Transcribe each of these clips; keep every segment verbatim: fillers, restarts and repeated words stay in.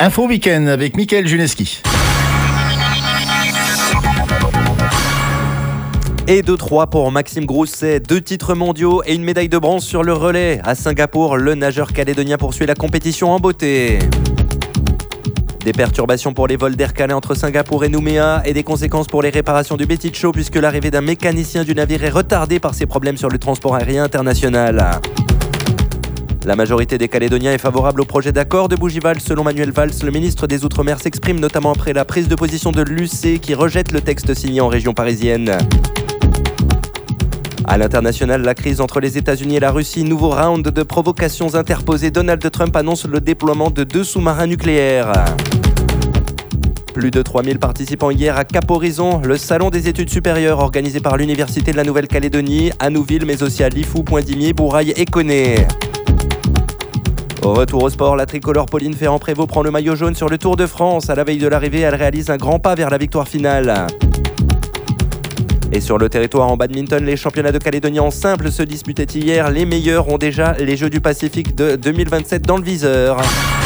Info Week-end avec Mickaël Juneski. Et deux trois pour Maxime Grousset, deux titres mondiaux et une médaille de bronze sur le relais. À Singapour, le nageur calédonien poursuit la compétition en beauté. Des perturbations pour les vols d'Air Calais entre Singapour et Nouméa et des conséquences pour les réparations du Betty Show puisque l'arrivée d'un mécanicien du navire est retardée par ses problèmes sur le transport aérien international. La majorité des Calédoniens est favorable au projet d'accord de Bougival. Selon Manuel Valls, le ministre des Outre-mer s'exprime notamment après la prise de position de l'U C qui rejette le texte signé en région parisienne. À l'international, la crise entre les États-Unis et la Russie, nouveau round de provocations interposées. Donald Trump annonce le déploiement de deux sous-marins nucléaires. Plus de trois mille participants hier à Cap Horizon, le salon des études supérieures organisé par l'Université de la Nouvelle-Calédonie, à Nouville, mais aussi à Lifou, Pointe-Dimier, Bourail et Koné. Au retour au sport, la tricolore Pauline Ferrand-Prévot prend le maillot jaune sur le Tour de France. À la veille de l'arrivée, elle réalise un grand pas vers la victoire finale. Et sur le territoire en badminton, les championnats de Calédonie en simple se disputaient hier. Les meilleurs ont déjà les Jeux du Pacifique de deux mille vingt-sept dans le viseur.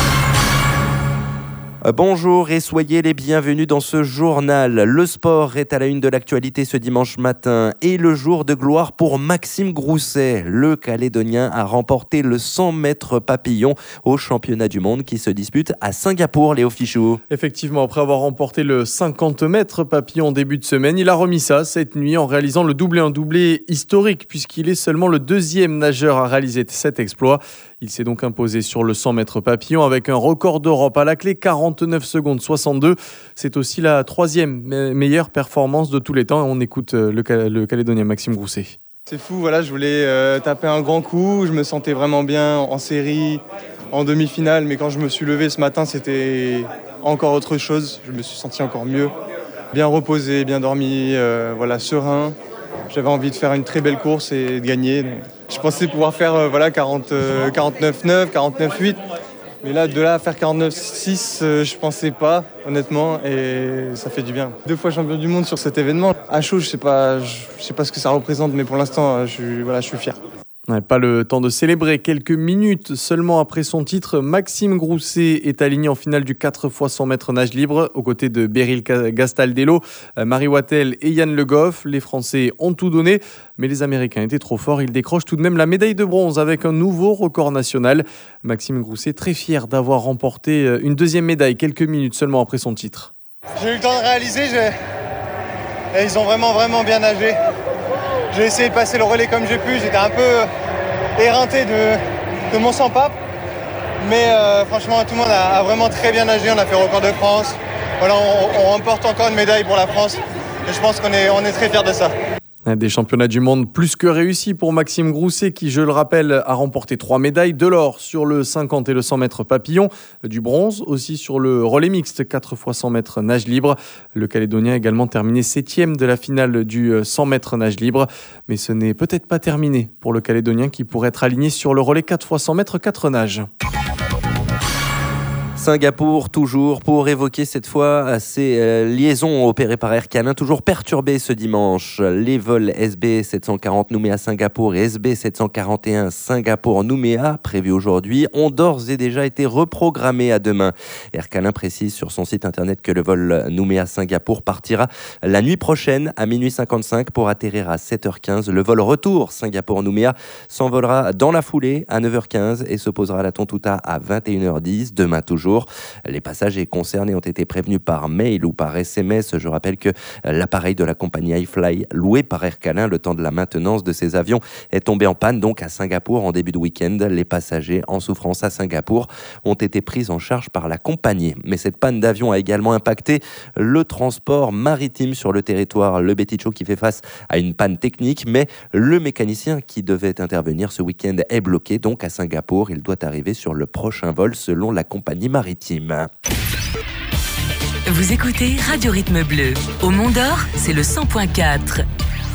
Bonjour et soyez les bienvenus dans ce journal. Le sport est à la une de l'actualité ce dimanche matin et le jour de gloire pour Maxime Grousset. Le Calédonien a remporté le cent mètres papillon au championnat du monde qui se dispute à Singapour, Léo Fichou. Effectivement, après avoir remporté le cinquante mètres papillon en début de semaine, il a remis ça cette nuit en réalisant le doublé, un doublé historique puisqu'il est seulement le deuxième nageur à réaliser cet exploit. Il s'est donc imposé sur le cent mètres papillon avec un record d'Europe à la clé, quarante-neuf secondes soixante-deux. C'est aussi la troisième meilleure performance de tous les temps. On écoute le, le Calédonien Maxime Grousset. C'est fou, voilà, je voulais euh, taper un grand coup. Je me sentais vraiment bien en série, en demi-finale. Mais quand je me suis levé ce matin, c'était encore autre chose. Je me suis senti encore mieux. Bien reposé, bien dormi, euh, voilà, serein. J'avais envie de faire une très belle course et de gagner. Donc, je pensais pouvoir faire euh, voilà, quarante, euh, quarante-neuf neuf, quarante-neuf huit. Mais là, de là à faire quarante-neuf six, euh, je pensais pas, honnêtement. Et ça fait du bien. Deux fois champion du monde sur cet événement. À chaud, je sais pas, je sais pas ce que ça représente, mais pour l'instant, je, voilà, je suis fier. Pas le temps de célébrer. Quelques minutes seulement après son titre, Maxime Grousset est aligné en finale du quatre fois cent mètres nage libre aux côtés de Beryl Gastaldello, Marie Wattel et Yann Le Goff. Les Français ont tout donné, mais les Américains étaient trop forts. Ils décrochent tout de même la médaille de bronze avec un nouveau record national. Maxime Grousset très fier d'avoir remporté une deuxième médaille quelques minutes seulement après son titre. J'ai eu le temps de réaliser, j'ai... et ils ont vraiment vraiment bien nagé. J'ai essayé de passer le relais comme j'ai pu, j'étais un peu éreinté de, de mon sans-pape. Mais euh, franchement, tout le monde a, a vraiment très bien nagé, on a fait le record de France. Voilà, on, on remporte encore une médaille pour la France. Et je pense qu'on est, on est très fiers de ça. Des championnats du monde plus que réussis pour Maxime Grousset qui, je le rappelle, a remporté trois médailles, de l'or sur le cinquante et le cent mètres papillon, du bronze aussi sur le relais mixte quatre fois cent mètres nage libre. Le Calédonien a également terminé septième de la finale du cent mètres nage libre. Mais ce n'est peut-être pas terminé pour le Calédonien qui pourrait être aligné sur le relais quatre fois cent mètres quatre nages. Singapour, toujours, pour évoquer cette fois ces euh, liaisons opérées par Air Calais, toujours perturbées ce dimanche. Les vols S B sept cent quarante Nouméa-Singapour et S B sept cent quarante et un Singapour-Nouméa, prévus aujourd'hui, ont d'ores et déjà été reprogrammés à demain. Air Calais précise sur son site internet que le vol Nouméa-Singapour partira la nuit prochaine à minuit cinquante-cinq pour atterrir à sept heures quinze. Le vol retour Singapour-Nouméa s'envolera dans la foulée à neuf heures quinze et se posera à la Tontouta à vingt et une heures dix, demain toujours. Les passagers concernés ont été prévenus par mail ou par S M S. Je rappelle que l'appareil de la compagnie iFly, loué par Air Calais le temps de la maintenance de ces avions, est tombé en panne donc à Singapour en début de week-end. Les passagers en souffrance à Singapour ont été pris en charge par la compagnie. Mais cette panne d'avion a également impacté le transport maritime sur le territoire. Le Betty Show qui fait face à une panne technique, mais le mécanicien qui devait intervenir ce week-end est bloqué donc à Singapour. Il doit arriver sur le prochain vol selon la compagnie maritime. Maritime. Vous écoutez Radio Rythme Bleu. Au Mont d'Or, c'est le cent point quatre.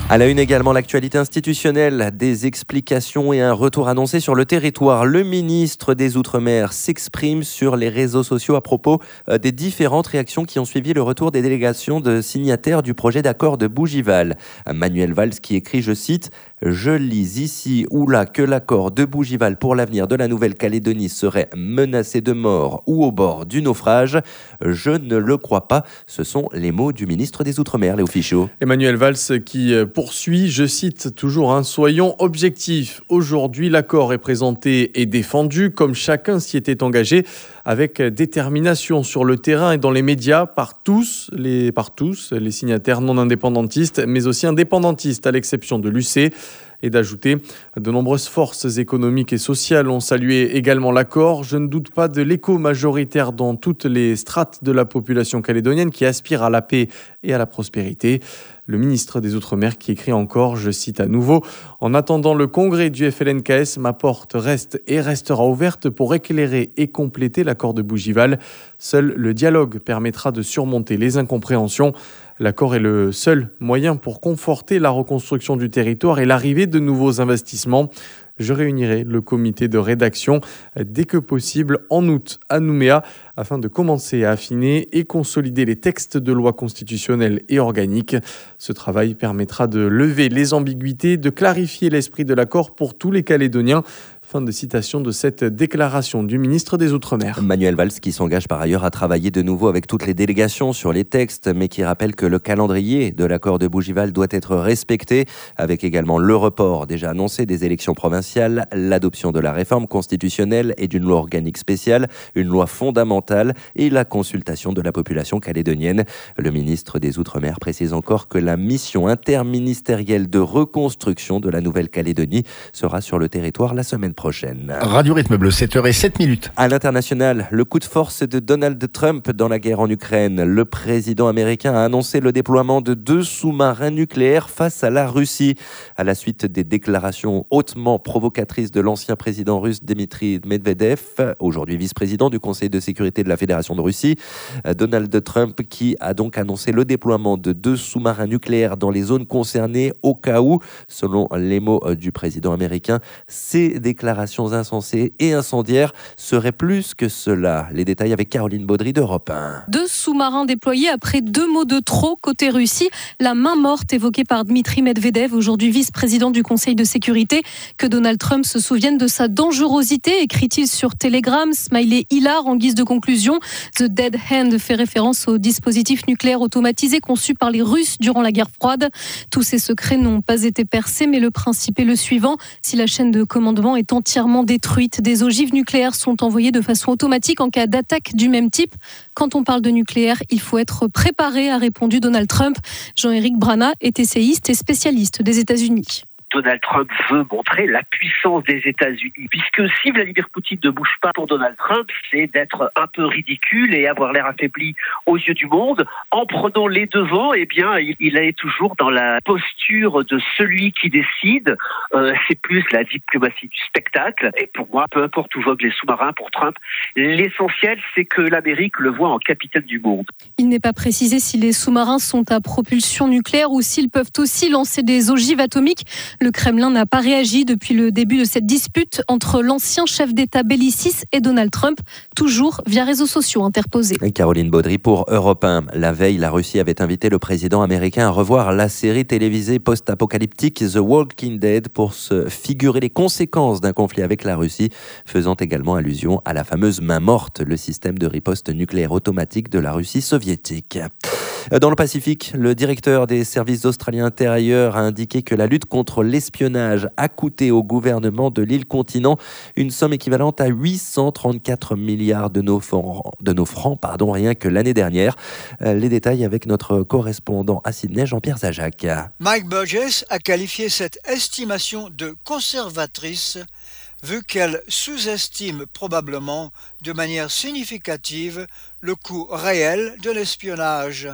À la une également, l'actualité institutionnelle, des explications et un retour annoncé sur le territoire. Le ministre des Outre-mer s'exprime sur les réseaux sociaux à propos des différentes réactions qui ont suivi le retour des délégations de signataires du projet d'accord de Bougival. Manuel Valls qui écrit, je cite, « Je lis ici ou là que l'accord de Bougival pour l'avenir de la Nouvelle-Calédonie serait menacé de mort ou au bord du naufrage. Je ne le crois pas. » Ce sont les mots du ministre des Outre-mer, Léo Fichaud. Emmanuel Valls qui poursuit, je cite toujours, hein, « Soyons objectifs. Aujourd'hui, l'accord est présenté et défendu comme chacun s'y était engagé avec détermination sur le terrain et dans les médias par tous les, par tous, les signataires non indépendantistes, mais aussi indépendantistes, à l'exception de l'U C. » Et d'ajouter, de nombreuses forces économiques et sociales ont salué également l'accord. Je ne doute pas de l'écho majoritaire dans toutes les strates de la population calédonienne qui aspire à la paix et à la prospérité. Le ministre des Outre-mer qui écrit encore, je cite à nouveau, « En attendant le congrès du F L N K S, ma porte reste et restera ouverte pour éclairer et compléter l'accord de Bougival. Seul le dialogue permettra de surmonter les incompréhensions. L'accord est le seul moyen pour conforter la reconstruction du territoire et l'arrivée de nouveaux investissements. Je réunirai le comité de rédaction dès que possible en août à Nouméa afin de commencer à affiner et consolider les textes de loi constitutionnelle et organique. Ce travail permettra de lever les ambiguïtés, de clarifier l'esprit de l'accord pour tous les Calédoniens. » Fin de citation de cette déclaration du ministre des Outre-mer. Manuel Valls qui s'engage par ailleurs à travailler de nouveau avec toutes les délégations sur les textes, mais qui rappelle que le calendrier de l'accord de Bougival doit être respecté, avec également le report déjà annoncé des élections provinciales, l'adoption de la réforme constitutionnelle et d'une loi organique spéciale, une loi fondamentale et la consultation de la population calédonienne. Le ministre des Outre-mer précise encore que la mission interministérielle de reconstruction de la Nouvelle-Calédonie sera sur le territoire la semaine prochaine. Radio Rythme Bleu, sept heures zéro sept minutes. À l'international, le coup de force de Donald Trump dans la guerre en Ukraine. Le président américain a annoncé le déploiement de deux sous-marins nucléaires face à la Russie. À la suite des déclarations hautement provocatrices de l'ancien président russe Dmitry Medvedev, aujourd'hui vice-président du Conseil de sécurité de la Fédération de Russie, Donald Trump qui a donc annoncé le déploiement de deux sous-marins nucléaires dans les zones concernées au cas où, selon les mots du président américain, ces déclarations déclarations insensées et incendiaires seraient plus que cela. Les détails avec Caroline Baudry d'Europe un. Deux sous-marins déployés après deux mots de trop côté Russie. La main morte évoquée par Dmitry Medvedev, aujourd'hui vice-président du Conseil de sécurité. Que Donald Trump se souvienne de sa dangerosité, écrit-il sur Telegram. Smiley hilar en guise de conclusion. The Dead Hand fait référence au dispositif nucléaire automatisé conçu par les Russes durant la guerre froide. Tous ces secrets n'ont pas été percés, mais le principe est le suivant. Si la chaîne de commandement est entièrement détruite, des ogives nucléaires sont envoyées de façon automatique en cas d'attaque du même type. Quand on parle de nucléaire, il faut être préparé, a répondu Donald Trump. Jean-Éric Brana est essayiste et spécialiste des États-Unis. Donald Trump veut montrer la puissance des États-Unis, puisque si Vladimir Poutine ne bouge pas pour Donald Trump, c'est d'être un peu ridicule et avoir l'air affaibli aux yeux du monde. En prenant les devants, eh bien, il, il est toujours dans la posture de celui qui décide. Euh, c'est plus la diplomatie du spectacle. Et pour moi, peu importe où voguent les sous-marins pour Trump, l'essentiel, c'est que l'Amérique le voit en capitaine du monde. Il n'est pas précisé si les sous-marins sont à propulsion nucléaire ou s'ils peuvent aussi lancer des ogives atomiques. Le Kremlin n'a pas réagi depuis le début de cette dispute entre l'ancien chef d'État bellicis et Donald Trump, toujours via réseaux sociaux interposés. Caroline Baudry pour Europe un. La veille, la Russie avait invité le président américain à revoir la série télévisée post-apocalyptique The Walking Dead pour se figurer les conséquences d'un conflit avec la Russie, faisant également allusion à la fameuse main morte, le système de riposte nucléaire automatique de la Russie soviétique. Dans le Pacifique, le directeur des services australiens intérieurs a indiqué que la lutte contre l'espionnage a coûté au gouvernement de l'île continent une somme équivalente à huit cent trente-quatre milliards de nos francs, de nos francs pardon, rien que l'année dernière. Les détails avec notre correspondant à Sydney, Jean-Pierre Zajac. Mike Burgess a qualifié cette estimation de conservatrice, vu qu'elle sous-estime probablement de manière significative le coût réel de l'espionnage.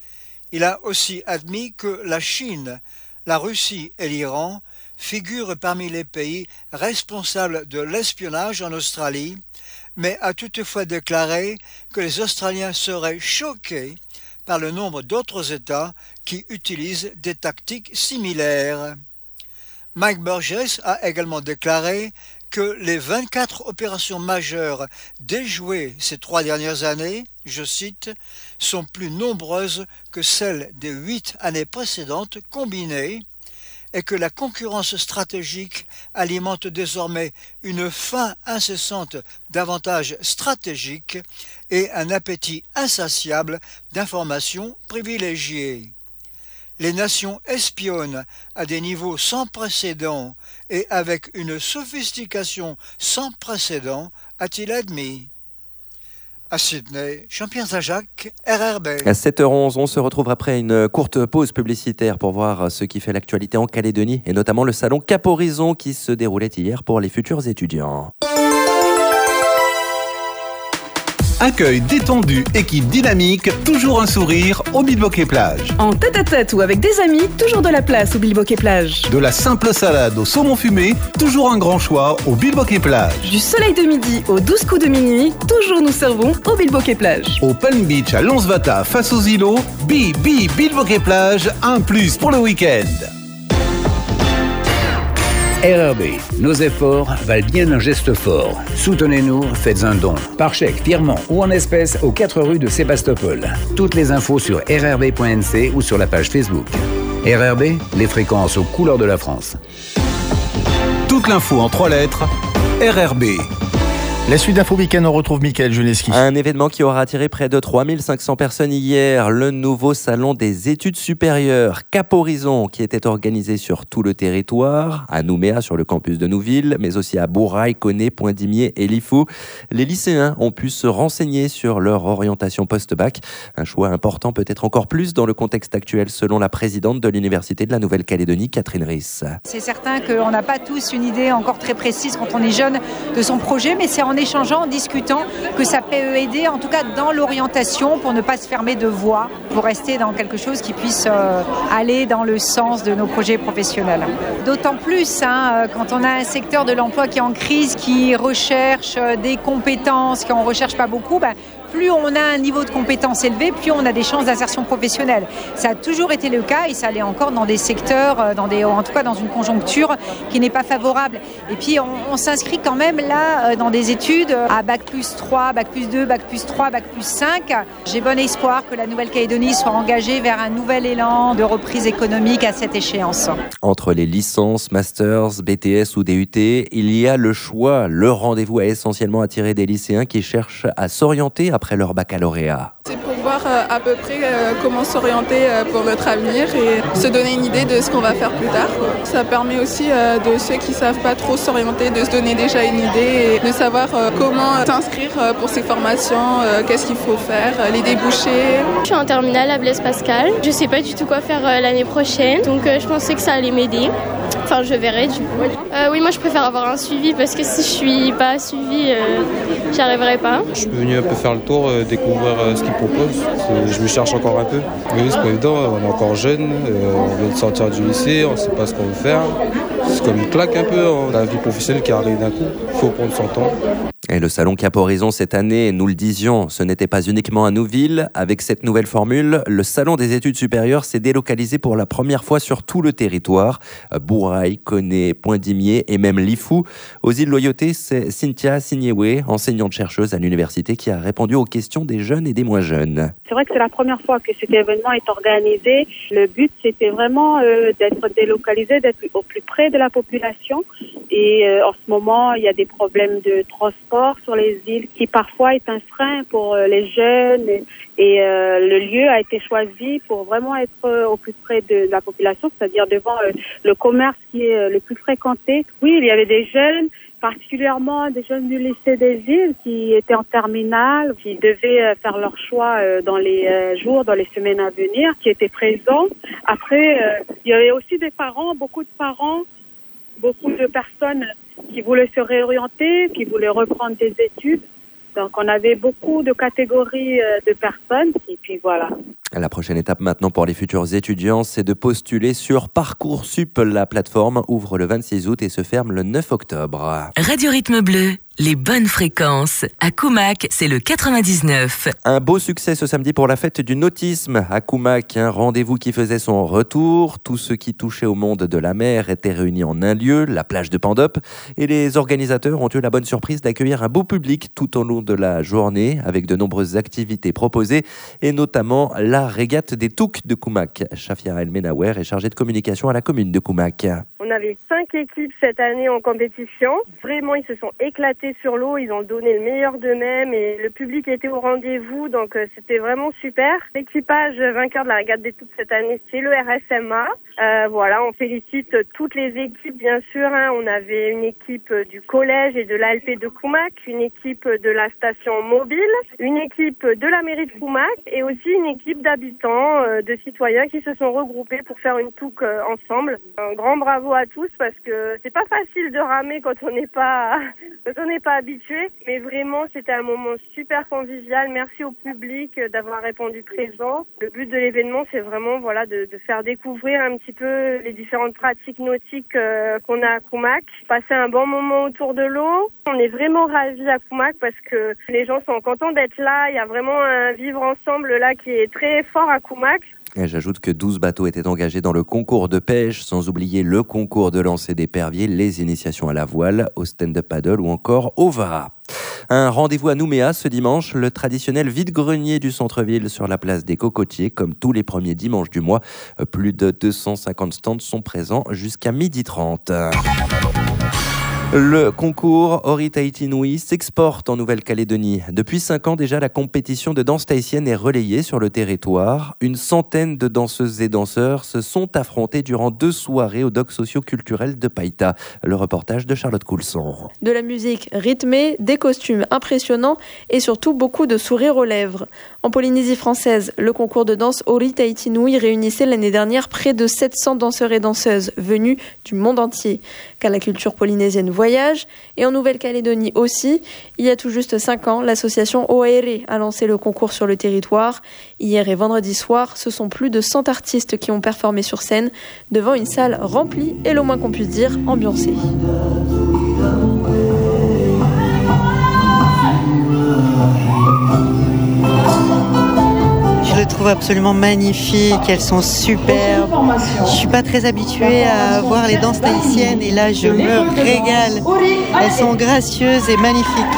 Il a aussi admis que la Chine, la Russie et l'Iran figurent parmi les pays responsables de l'espionnage en Australie, mais a toutefois déclaré que les Australiens seraient choqués par le nombre d'autres États qui utilisent des tactiques similaires. Mike Burgess a également déclaré que les vingt-quatre opérations majeures déjouées ces trois dernières années, je cite, sont plus nombreuses que celles des huit années précédentes combinées, et que la concurrence stratégique alimente désormais une faim incessante d'avantages stratégiques et un appétit insatiable d'informations privilégiées. Les nations espionnent à des niveaux sans précédent et avec une sophistication sans précédent, a-t-il admis. À Sydney, Jean-Pierre Zajac, R R B. À sept heures onze, on se retrouve après une courte pause publicitaire pour voir ce qui fait l'actualité en Calédonie et notamment le salon Cap Horizon qui se déroulait hier pour les futurs étudiants. Accueil détendu, équipe dynamique, toujours un sourire au Bilboquet Plage. En tête-à-tête ou avec des amis, toujours de la place au Bilboquet Plage. De la simple salade au saumon fumé, toujours un grand choix au Bilboquet Plage. Du soleil de midi aux douze coups de minuit, toujours nous servons au Bilboquet Plage. Au Palm Beach à Lonsvata face aux îlots, Bi Bi Bilboquet Plage, un plus pour le week-end. R R B, nos efforts valent bien un geste fort. Soutenez-nous, faites un don. Par chèque, virement ou en espèces aux quatre rues de Sébastopol. Toutes les infos sur r r b point n c ou sur la page Facebook. R R B, les fréquences aux couleurs de la France. Toute l'info en trois lettres, R R B. La suite d'Info Week-end, on retrouve Mickaël Juneski. Un événement qui aura attiré près de trois mille cinq cents personnes hier, le nouveau salon des études supérieures Cap Horizon, qui était organisé sur tout le territoire, à Nouméa sur le campus de Nouville, mais aussi à Bourail, Koné, Point-Dimier et Lifou. Les lycéens ont pu se renseigner sur leur orientation post-bac. Un choix important, peut-être encore plus dans le contexte actuel, selon la présidente de l'Université de la Nouvelle-Calédonie, Catherine Riss. C'est certain qu'on n'a pas tous une idée encore très précise quand on est jeune de son projet, mais c'est en échangeant, en discutant, que ça peut aider, en tout cas dans l'orientation, pour ne pas se fermer de voie, pour rester dans quelque chose qui puisse euh, aller dans le sens de nos projets professionnels. D'autant plus hein, quand on a un secteur de l'emploi qui est en crise, qui recherche des compétences, qui en recherche pas beaucoup, bah, plus on a un niveau de compétence élevé, plus on a des chances d'insertion professionnelle. Ça a toujours été le cas et ça l'est encore dans des secteurs, dans des, en tout cas dans une conjoncture qui n'est pas favorable. Et puis on, on s'inscrit quand même là dans des études à bac plus trois, bac plus deux, bac plus trois, bac plus cinq. J'ai bon espoir que la Nouvelle-Calédonie soit engagée vers un nouvel élan de reprise économique à cette échéance. Entre les licences, masters, B T S ou D U T, il y a le choix. Le rendez-vous a essentiellement attiré des lycéens qui cherchent à s'orienter après après leur baccalauréat. C'est pour voir à peu près comment s'orienter pour notre avenir et se donner une idée de ce qu'on va faire plus tard. Ça permet aussi de ceux qui ne savent pas trop s'orienter de se donner déjà une idée et de savoir comment s'inscrire pour ces formations, qu'est-ce qu'il faut faire, les débouchés. Je suis en terminale à Blaise Pascal. Je ne sais pas du tout quoi faire l'année prochaine, donc je pensais que ça allait m'aider. Enfin, je verrai du coup. Euh, oui, moi je préfère avoir un suivi parce que si je suis pas suivie, euh, j'y arriverai pas. Je suis venu un peu faire le tour, euh, découvrir euh, ce qu'ils proposent. C'est, je me cherche encore un peu. Oui, c'est pas évident, on est encore jeune, euh, on vient de sortir du lycée, on ne sait pas ce qu'on veut faire. C'est comme une claque un peu, hein, la vie professionnelle qui arrive d'un coup. Il faut prendre son temps. Et le salon Cap Horizon cette année, nous le disions, ce n'était pas uniquement à Nouville. Avec cette nouvelle formule, le salon des études supérieures s'est délocalisé pour la première fois sur tout le territoire. Bourail, Koné, Point-Dimier et même Lifou. Aux îles Loyauté, c'est Cynthia Signewe, enseignante-chercheuse à l'université, qui a répondu aux questions des jeunes et des moins jeunes. C'est vrai que c'est la première fois que cet événement est organisé. Le but, c'était vraiment euh, d'être délocalisé, d'être au plus près de la population. Et euh, en ce moment, il y a des problèmes de transport sur les îles qui parfois est un frein pour euh, les jeunes et, et euh, le lieu a été choisi pour vraiment être euh, au plus près de la population, c'est-à-dire devant euh, le commerce qui est euh, le plus fréquenté. Oui, il y avait des jeunes, particulièrement des jeunes du lycée des îles qui étaient en terminale, qui devaient euh, faire leur choix euh, dans les euh, jours, dans les semaines à venir, qui étaient présents. Après, euh, il y avait aussi des parents, beaucoup de parents, beaucoup de personnes qui voulaient se réorienter, qui voulaient reprendre des études. Donc, on avait beaucoup de catégories de personnes. Et puis, voilà. La prochaine étape maintenant pour les futurs étudiants, c'est de postuler sur Parcoursup. La plateforme ouvre le vingt-six août et se ferme le neuf octobre. Radio Rythme Bleu, les bonnes fréquences. À Koumac, c'est le quatre-vingt-dix-neuf. Un beau succès ce samedi pour la fête du nautisme à Koumac. Un rendez-vous qui faisait son retour. Tous ceux qui touchaient au monde de la mer étaient réunis en un lieu, la plage de Pandop. Et les organisateurs ont eu la bonne surprise d'accueillir un beau public tout au long de la journée avec de nombreuses activités proposées et notamment la régate des Touks de Koumac. Shafia El Menawer est chargée de communication à la commune de Koumac. On avait cinq équipes cette année en compétition. Vraiment, ils se sont éclatés sur l'eau. Ils ont donné le meilleur d'eux-mêmes et le public était au rendez-vous. Donc, euh, c'était vraiment super. L'équipage vainqueur de la régate des Touks cette année, c'est le R S M A. Euh, voilà, on félicite toutes les équipes, bien sûr. Hein. On avait une équipe du collège et de l'A L P de Koumac, une équipe de la station mobile, une équipe de la mairie de Koumac et aussi une équipe d'habitants, euh, de citoyens qui se sont regroupés pour faire une Touk euh, ensemble. Un grand bravo à tous parce que c'est pas facile de ramer quand on n'est pas quand on n'est pas habitué, mais vraiment c'était un moment super convivial. Merci au public d'avoir répondu présent. Le but de l'événement, c'est vraiment voilà de, de faire découvrir un petit peu les différentes pratiques nautiques euh, qu'on a à Koumac, passer un bon moment autour de l'eau. On est vraiment ravis à Koumac parce que les gens sont contents d'être là. Il y a vraiment un vivre ensemble là qui est très fort à Koumac. Et j'ajoute que douze bateaux étaient engagés dans le concours de pêche, sans oublier le concours de lancer d'éperviers, les initiations à la voile, au stand-up paddle ou encore au vara. Un rendez-vous à Nouméa ce dimanche, le traditionnel vide-grenier du centre-ville sur la place des Cocotiers, comme tous les premiers dimanches du mois. Plus de deux cent cinquante stands sont présents jusqu'à midi trente. Le concours Ori Tahiti Nui s'exporte en Nouvelle-Calédonie. Depuis cinq ans déjà, la compétition de danse tahitienne est relayée sur le territoire. Une centaine de danseuses et danseurs se sont affrontés durant deux soirées au dock socio-culturel de Païta. Le reportage de Charlotte Coulson. De la musique rythmée, des costumes impressionnants et surtout beaucoup de sourires aux lèvres. En Polynésie française, le concours de danse Ori Tahiti Nui réunissait l'année dernière près de sept cents danseurs et danseuses venus du monde entier. Car la culture polynésienne voyage, et en Nouvelle-Calédonie aussi. Il y a tout juste cinq ans, l'association O A R E a lancé le concours sur le territoire. Hier et vendredi soir, ce sont plus de cent artistes qui ont performé sur scène devant une salle remplie et le moins qu'on puisse dire, ambiancée. Je les trouve absolument magnifiques, elles sont superbes. Je suis pas très habituée à voir les danses tahitiennes et là je me régale. Elles sont gracieuses et magnifiques.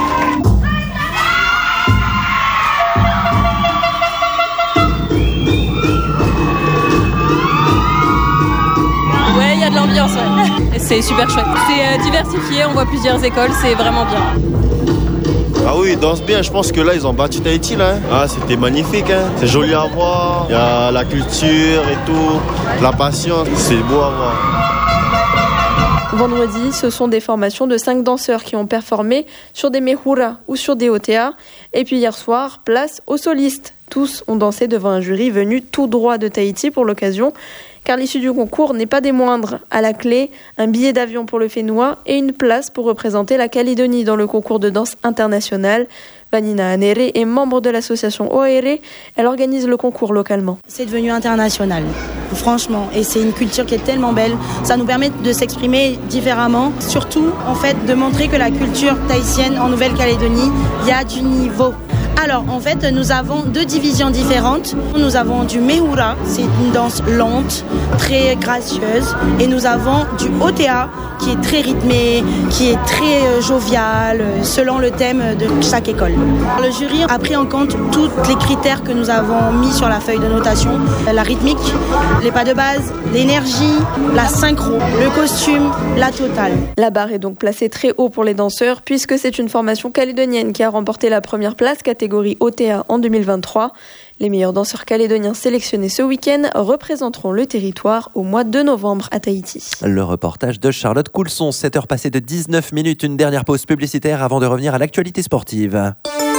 Ouais, il y a de l'ambiance, ouais. C'est super chouette. C'est euh, diversifié, on voit plusieurs écoles, c'est vraiment bien. Ah oui, ils dansent bien, je pense que là ils ont battu Tahiti là. Ah, c'était magnifique, hein. C'est joli à voir, il y a la culture et tout, la passion, c'est beau à voir. Vendredi, ce sont des formations de cinq danseurs qui ont performé sur des mehura ou sur des O T A. Et puis hier soir, place aux solistes. Tous ont dansé devant un jury venu tout droit de Tahiti pour l'occasion. Car l'issue du concours n'est pas des moindres. À la clé, un billet d'avion pour le Fénois et une place pour représenter la Calédonie dans le concours de danse international. Vanina Anere est membre de l'association O A R E. Elle organise le concours localement. C'est devenu international, franchement. Et c'est une culture qui est tellement belle. Ça nous permet de s'exprimer différemment. Surtout, en fait, de montrer que la culture tahitienne en Nouvelle-Calédonie, il y a du niveau. Alors, en fait, nous avons deux divisions différentes. Nous avons du mehura, c'est une danse lente, très gracieuse. Et nous avons du O T A, qui est très rythmé, qui est très jovial, selon le thème de chaque école. Le jury a pris en compte tous les critères que nous avons mis sur la feuille de notation. La rythmique, les pas de base, l'énergie, la synchro, le costume, la totale. La barre est donc placée très haut pour les danseurs, puisque c'est une formation calédonienne qui a remporté la première place catégorie O T A en deux mille vingt-trois. Les meilleurs danseurs calédoniens sélectionnés ce week-end représenteront le territoire au mois de novembre à Tahiti. Le reportage de Charlotte Coulson, sept heures passées de dix-neuf minutes, une dernière pause publicitaire avant de revenir à l'actualité sportive.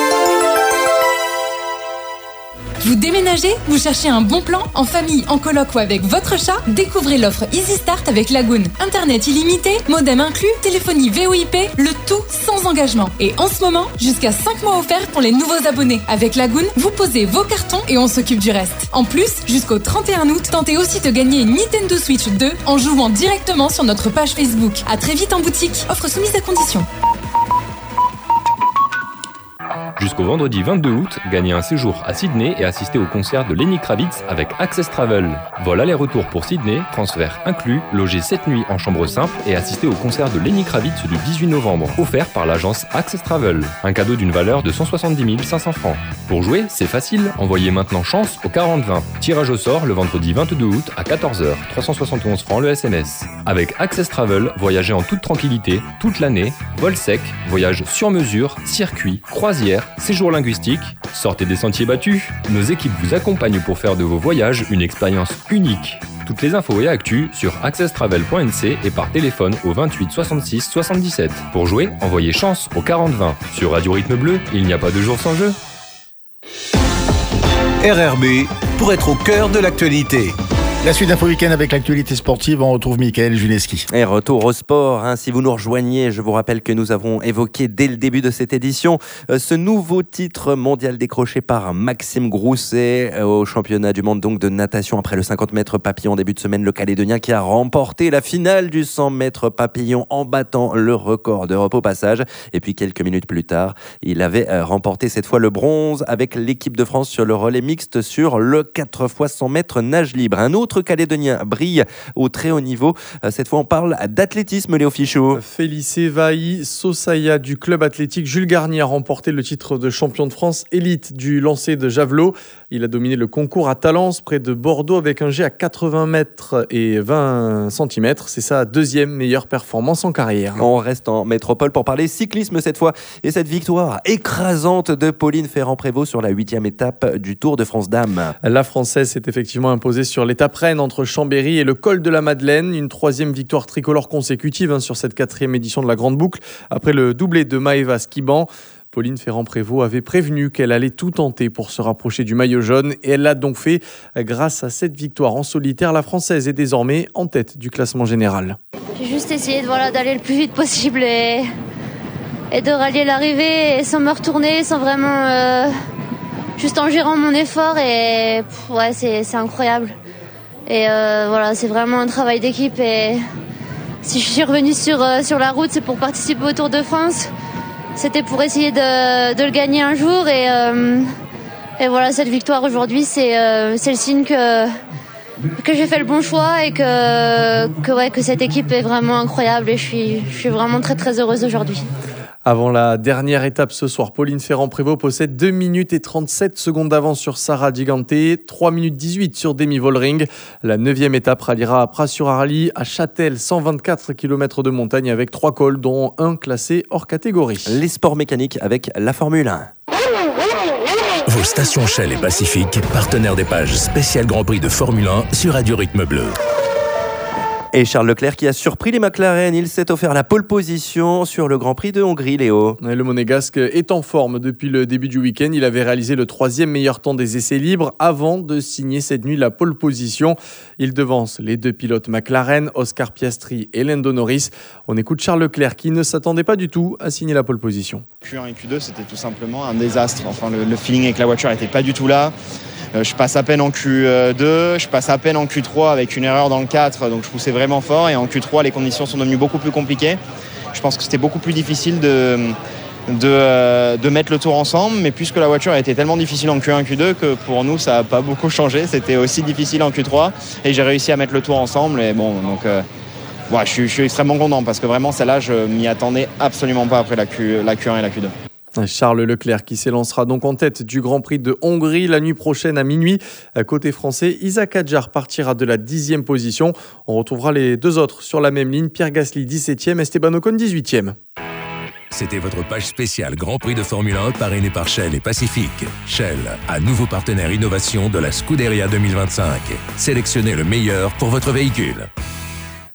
Vous déménagez? Vous cherchez un bon plan? En famille, en coloc ou avec votre chat? Découvrez l'offre Easy Start avec Lagoon. Internet illimité, modem inclus, téléphonie V O I P, le tout sans engagement. Et en ce moment, jusqu'à cinq mois offerts pour les nouveaux abonnés. Avec Lagoon, vous posez vos cartons et on s'occupe du reste. En plus, jusqu'au trente et un août, tentez aussi de gagner une Nintendo Switch deux en jouant directement sur notre page Facebook. À très vite en boutique. Offre soumise à condition. Jusqu'au vendredi vingt-deux août, gagnez un séjour à Sydney et assistez au concert de Lenny Kravitz avec Access Travel. Vol aller-retour pour Sydney, transfert inclus, logez sept nuits en chambre simple et assistez au concert de Lenny Kravitz du dix-huit novembre, offert par l'agence Access Travel. Un cadeau d'une valeur de cent soixante-dix mille cinq cents francs. Pour jouer, c'est facile, envoyez maintenant chance au quarante vingt. Tirage au sort le vendredi vingt-deux août à quatorze heures, trois cent soixante et onze francs le S M S. Avec Access Travel, voyagez en toute tranquillité, toute l'année, vol sec, voyage sur mesure, circuit, croisière, séjour linguistique, sortez des sentiers battus. Nos équipes vous accompagnent pour faire de vos voyages une expérience unique. Toutes les infos et actus sur access travel point n c et par téléphone au vingt-huit soixante-six soixante-dix-sept. Pour jouer, envoyez chance au quarante vingt. Sur Radio Rythme Bleu, il n'y a pas de jour sans jeu. R R B, pour être au cœur de l'actualité. La suite d'Info Week-end avec l'actualité sportive, on retrouve Mickaël Juleski. Et retour au sport, hein. Si vous nous rejoignez, je vous rappelle que nous avons évoqué dès le début de cette édition euh, ce nouveau titre mondial décroché par Maxime Grousset euh, au championnat du monde donc de natation après le cinquante mètres papillon en début de semaine, le Calédonien qui a remporté la finale du cent mètres papillon en battant le record d'Europe au passage. Et puis quelques minutes plus tard, il avait euh, remporté cette fois le bronze avec l'équipe de France sur le relais mixte sur le quatre fois cent mètres nage libre. Un autre Calédonien brille au très haut niveau. Cette fois, on parle d'athlétisme, Léo Fichot. Félicé Vailly Sosaya du club athlétique Jules Garnier a remporté le titre de champion de France élite du lancer de javelot. Il a dominé le concours à Talence, près de Bordeaux, avec un jet à quatre-vingts mètres et vingt centimètres. C'est sa deuxième meilleure performance en carrière. On reste en métropole pour parler cyclisme cette fois. Et cette victoire écrasante de Pauline Ferrand-Prévot sur la huitième étape du Tour de France Dames. La Française s'est effectivement imposée sur l'étape Rennes entre Chambéry et le col de la Madeleine. Une troisième victoire tricolore consécutive hein, sur cette quatrième édition de la Grande Boucle. Après le doublé de Maëva Skiban, Pauline Ferrand-Prévot avait prévenu qu'elle allait tout tenter pour se rapprocher du maillot jaune et elle l'a donc fait. Grâce à cette victoire en solitaire, la Française est désormais en tête du classement général. J'ai juste essayé de, voilà, d'aller le plus vite possible et, et de rallier l'arrivée et sans me retourner, sans vraiment... Euh, juste en gérant mon effort et pff, ouais, c'est, c'est incroyable. Et euh, voilà, c'est vraiment un travail d'équipe et si je suis revenue sur, euh, sur la route, c'est pour participer au Tour de France. C'était pour essayer de, de le gagner un jour et, euh, et voilà, cette victoire aujourd'hui, c'est, euh, c'est le signe que, que j'ai fait le bon choix et que, que, ouais, que cette équipe est vraiment incroyable et je suis, je suis vraiment très très heureuse aujourd'hui. Avant la dernière étape ce soir, Pauline Ferrand-Prévot possède deux minutes et trente-sept secondes d'avance sur Sarah Gigante, trois minutes dix-huit sur Demi Vollering. La neuvième étape ralliera à Pras-sur-Arly, à Châtel, cent vingt-quatre kilomètres de montagne avec trois cols, dont un classé hors catégorie. Les sports mécaniques avec la Formule un. Vos stations Shell et Pacifique, partenaires des pages spéciales Grand Prix de Formule un sur Radio Rythme Bleu. Et Charles Leclerc qui a surpris les McLaren, il s'est offert la pole position sur le Grand Prix de Hongrie, Léo. Le Monégasque est en forme depuis le début du week-end. Il avait réalisé le troisième meilleur temps des essais libres avant de signer cette nuit la pole position. Il devance les deux pilotes McLaren, Oscar Piastri et Lando Norris. On écoute Charles Leclerc qui ne s'attendait pas du tout à signer la pole position. Q un et Q deux, c'était tout simplement un désastre. Enfin, le, le feeling avec la voiture n'était pas du tout là. Euh, je passe à peine en Q deux, je passe à peine en Q trois avec une erreur dans le quatre, donc je poussais vraiment fort. Et en Q trois, les conditions sont devenues beaucoup plus compliquées. Je pense que c'était beaucoup plus difficile de, de, euh, de mettre le tour ensemble. Mais puisque la voiture a été tellement difficile en Q un, Q deux, que pour nous, ça n'a pas beaucoup changé. C'était aussi difficile en Q trois et j'ai réussi à mettre le tour ensemble. Et bon, donc, euh, ouais, je, suis, je suis extrêmement content parce que vraiment, celle-là, je m'y attendais absolument pas après la, Q, la Q un et la Q deux. Charles Leclerc qui s'élancera donc en tête du Grand Prix de Hongrie la nuit prochaine à minuit. Côté français, Isaac Hadjar partira de la dixième position. On retrouvera les deux autres sur la même ligne. Pierre Gasly dix-septième, Esteban Ocon dix-huitième. C'était votre page spéciale Grand Prix de Formule un parrainée par Shell et Pacifique. Shell, à nouveau partenaire innovation de la Scuderia deux mille vingt-cinq. Sélectionnez le meilleur pour votre véhicule.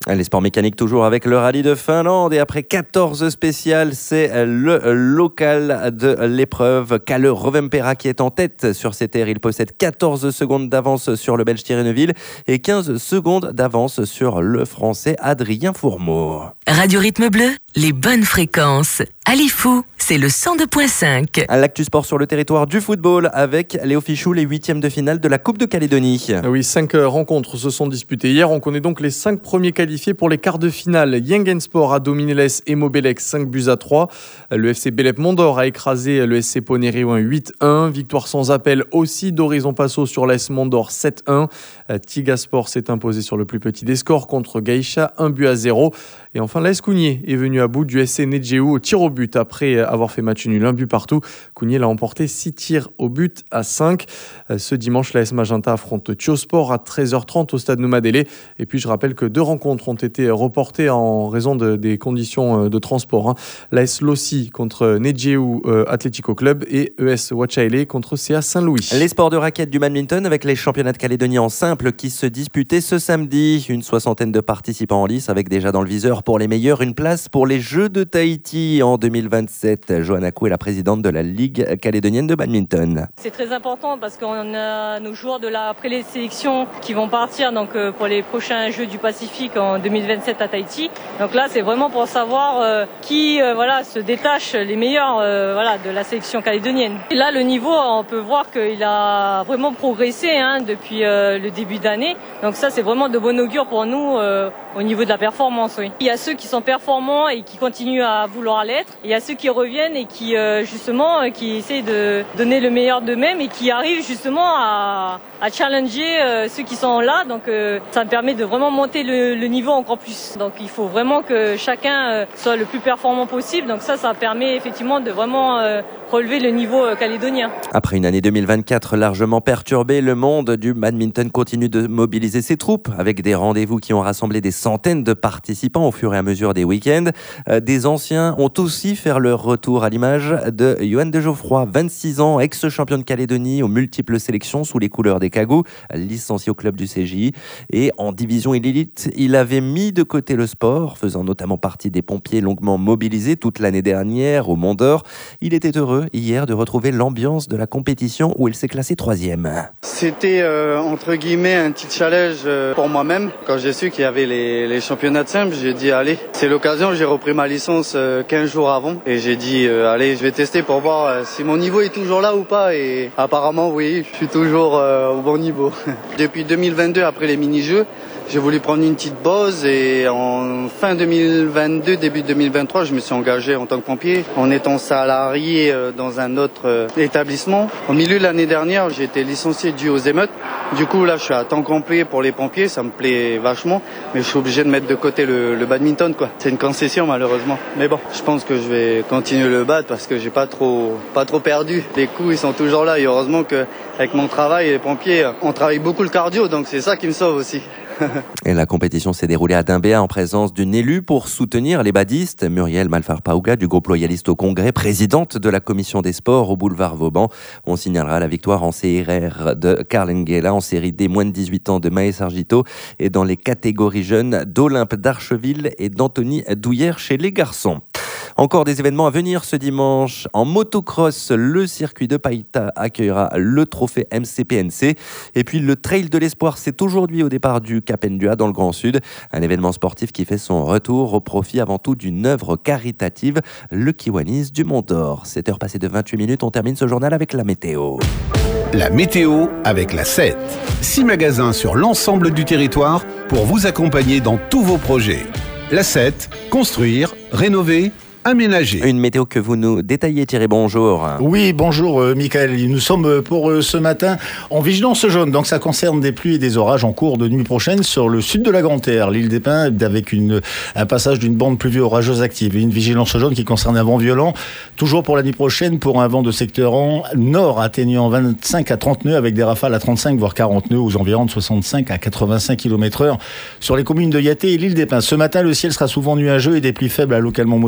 Les sports mécaniques toujours avec le rallye de Finlande et après quatorze spéciales, c'est le local de l'épreuve. Kalle Rovanperä qui est en tête sur ces terres. Il possède quatorze secondes d'avance sur le Belge Thierry Neuville et quinze secondes d'avance sur le Français Adrien Fourmeau. Radio Rythme Bleu, les bonnes fréquences. À Lifou, c'est le cent deux virgule cinq. L'actu sport sur le territoire du football avec Léo Fichou, les huitièmes de finale de la Coupe de Calédonie. Oui, cinq rencontres se sont disputées hier. On connaît donc les cinq premiers qualifiés pour les quarts de finale. Yengensport a dominé l'A S Emobelec cinq buts à trois. Le F C Belep Mondor a écrasé le S C Poneriouin huit un. Victoire sans appel aussi d'Horizon Passo sur l'A S Mondor sept un. Tigasport s'est imposé sur le plus petit des scores contre Gaïcha un but à zéro. Et enfin, l'A S Kougné est venu à bout du S C Nedjeu au tir au but après avoir fait match nul, un but partout. Kougné l'a emporté six tirs au but à cinq. Ce dimanche, l'A S Magenta affronte Tiosport à treize heures trente au stade Noumadélé. Et puis, je rappelle que deux rencontres ont été reportées en raison de, des conditions de transport. Hein. L'A S Lossi contre Nedjeu euh, Atlético Club et E S Wachaile contre C A Saint-Louis. Les sports de raquette du badminton avec les championnats de Calédonie en simple qui se disputaient ce samedi. Une soixantaine de participants en lice avec déjà dans le viseur pour les meilleurs une place pour les Jeux de Tahiti en deux mille vingt-sept. Johanna Kou est la présidente de la Ligue calédonienne de badminton. C'est très important parce qu'on a nos joueurs de la présélection qui vont partir donc pour les prochains Jeux du Pacifique en deux mille vingt-sept à Tahiti. Donc là, c'est vraiment pour savoir euh, qui euh, voilà se détache les meilleurs euh, voilà de la sélection calédonienne. Et là, le niveau, on peut voir qu'il a vraiment progressé hein, depuis euh, le début d'année. Donc ça, c'est vraiment de bon augure pour nous euh, au niveau de la performance. Oui. Il y a ceux qui sont performants et qui continuent à vouloir l'être. Il y a ceux qui reviennent et qui euh, justement qui essaient de donner le meilleur d'eux-mêmes et qui arrivent justement à, à challenger euh, ceux qui sont là. Donc euh, ça me permet de vraiment monter le, le niveau encore plus. Donc il faut vraiment que chacun euh, soit le plus performant possible. Donc ça, ça permet effectivement de vraiment euh, relever le niveau euh, calédonien. Après une année deux mille vingt-quatre largement perturbée, le monde du badminton continue de mobiliser ses troupes avec des rendez-vous qui ont rassemblé des centaines de participants au fur et à mesure des week-ends. Euh, des anciens ont aussi fait leur retour à l'image de Johan de Geoffroy, vingt-six ans, ex-champion de Calédonie aux multiples sélections sous les couleurs des Cagous, licencié au club du C J I. Et en division élite, il avait mis de côté le sport, faisant notamment partie des pompiers longuement mobilisés toute l'année dernière au Mont d'Or. Il était heureux hier de retrouver l'ambiance de la compétition où il s'est classé troisième. C'était euh, entre guillemets un petit challenge euh, pour moi-même. Quand j'ai su qu'il y avait les, les championnats de simple, j'ai dit allez, c'est l'occasion. J'ai repris ma licence euh, quinze jours avant et j'ai dit euh, allez, je vais tester pour voir euh, si mon niveau est toujours là ou pas. Et apparemment oui, je suis toujours euh, au bon niveau. Depuis deux mille vingt-deux, après les mini-jeux, j'ai voulu prendre une petite pause et en fin deux mille vingt-deux, début deux mille vingt-trois, je me suis engagé en tant que pompier en étant salarié dans un autre établissement. Au milieu de l'année dernière, j'ai été licencié dû aux émeutes. Du coup, là, je suis à temps complet pour les pompiers, ça me plaît vachement, mais je suis obligé de mettre de côté le, le badminton, quoi. C'est une concession, malheureusement. Mais bon, je pense que je vais continuer le bad parce que j'ai pas trop, pas trop perdu. Les coups, ils sont toujours là et heureusement que avec mon travail, les pompiers, on travaille beaucoup le cardio, donc c'est ça qui me sauve aussi. Et la compétition s'est déroulée à Dimbéa en présence d'une élue pour soutenir les badistes. Muriel Malfar-Pauga du groupe loyaliste au Congrès, présidente de la commission des sports au boulevard Vauban. On signalera la victoire en C R R de Karl Nguela en série D moins de dix-huit ans de Maë Sargito et dans les catégories jeunes d'Olympe d'Archeville et d'Anthony Douillère chez les garçons. Encore des événements à venir ce dimanche. En motocross, le circuit de Païta accueillera le trophée M C P N C. Et puis le Trail de l'Espoir, c'est aujourd'hui au départ du Cap Ndua dans le Grand Sud. Un événement sportif qui fait son retour au profit avant tout d'une œuvre caritative, le Kiwanis du Mont d'Or. sept heures passées de vingt-huit minutes, on termine ce journal avec la météo. La météo avec la sept. Six magasins sur l'ensemble du territoire pour vous accompagner dans tous vos projets. La sept, construire, rénover, aménager. Une météo que vous nous détaillez, Thierry, bonjour. Oui, bonjour euh, Michael. Nous sommes pour euh, ce matin en vigilance jaune, donc ça concerne des pluies et des orages en cours de nuit prochaine sur le sud de la Grande-Terre, l'île des Pins, avec une, un passage d'une bande pluvieuse orageuse active. Une vigilance jaune qui concerne un vent violent, toujours pour la nuit prochaine, pour un vent de secteur nord atteignant vingt-cinq à trente nœuds, avec des rafales à trente-cinq voire quarante nœuds, aux environs de soixante-cinq à quatre-vingt-cinq kilomètres heure sur les communes de Yaté et l'île des Pins. Ce matin, le ciel sera souvent nuageux et des pluies faibles à localement modérées concernant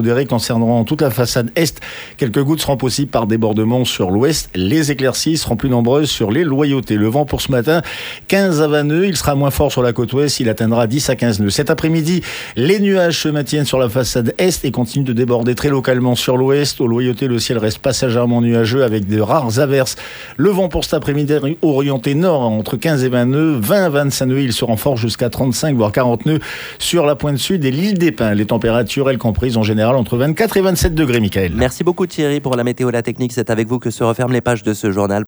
concerneront toute la façade est. Quelques gouttes seront possibles par débordement sur l'ouest. Les éclaircies seront plus nombreuses sur les Loyautés. Le vent pour ce matin, quinze à vingt nœuds. Il sera moins fort sur la côte ouest. Il atteindra dix à quinze nœuds. Cet après-midi, les nuages se maintiennent sur la façade est et continuent de déborder très localement sur l'ouest. Aux Loyautés, le ciel reste passagèrement nuageux avec de rares averses. Le vent pour cet après-midi orienté nord entre quinze et vingt nœuds. vingt à vingt-cinq nœuds. Il se renforce jusqu'à trente-cinq voire quarante nœuds sur la pointe sud et l'île des Pins. Les températures, elles comprises en général entre vingt-quatre et vingt-sept degrés, Michael. Merci beaucoup Thierry pour la météo, la technique. C'est avec vous que se referment les pages de ce journal.